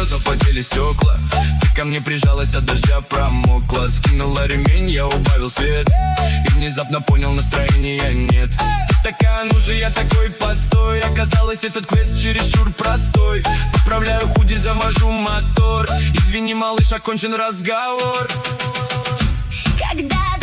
запотели стекла. Ты ко мне прижалась, от дождя промокла. Скинула ремень, я убавил свет, и внезапно понял, настроения нет. Ты такая, ну же я такой постой. Оказалось, этот квест чересчур простой. Поправляю худи, завожу мотор. Извини, малыш, окончен разговор. Когда